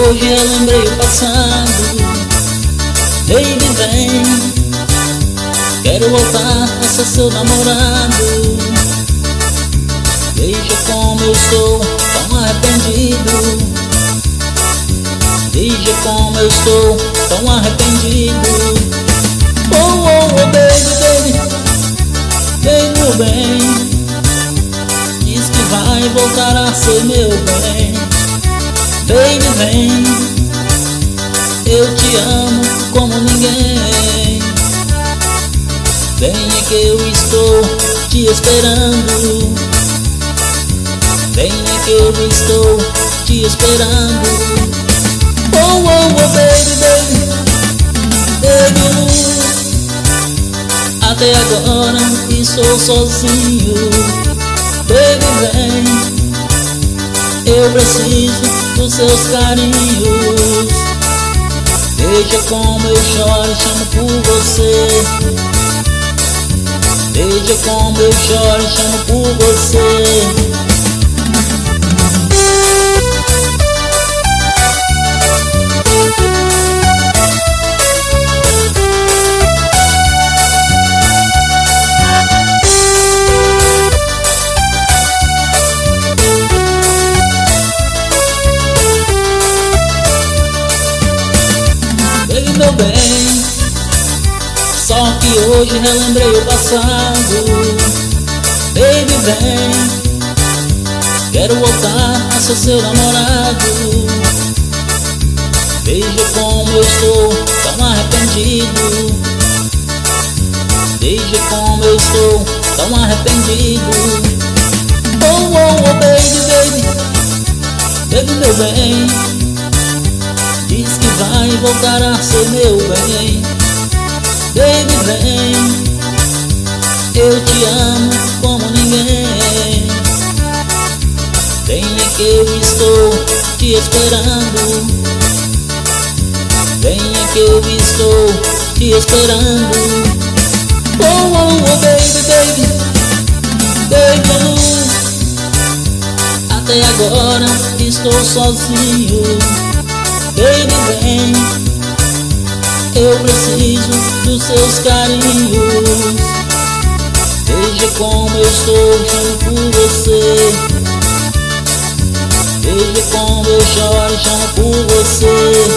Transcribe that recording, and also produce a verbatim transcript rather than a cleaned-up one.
hoje relembrei o passado. Baby, vem, quero voltar a ser seu namorado. Veja como eu estou tão arrependido. Veja como eu estou tão arrependido. Oh, oh, oh, baby, baby, baby, meu bem, diz que vai voltar a ser meu bem. Baby, vem, eu te amo como ninguém. Venha que eu estou te esperando. Venha que eu estou te esperando. Oh, oh, oh, baby, baby, baby, até agora estou sozinho. Baby, vem, eu preciso dos seus carinhos. Veja como eu choro e chamo por você. Veja como eu choro e chamo por você. Meu bem, só que hoje relembrei o passado. Baby, vem, quero voltar a ser seu namorado. Veja como eu estou tão arrependido. Veja como eu estou tão arrependido. Oh, oh, oh, baby, baby, baby, meu bem, diz que vai voltar a ser meu bem. Baby, vem, eu te amo como ninguém. Venha que eu estou te esperando. Venha que eu estou te esperando. Oh, oh, oh, baby, baby, baby, até agora estou sozinho. Baby, vem, eu preciso dos seus carinhos. Veja como eu estou chamo por você. Veja como eu choro e chamo por você.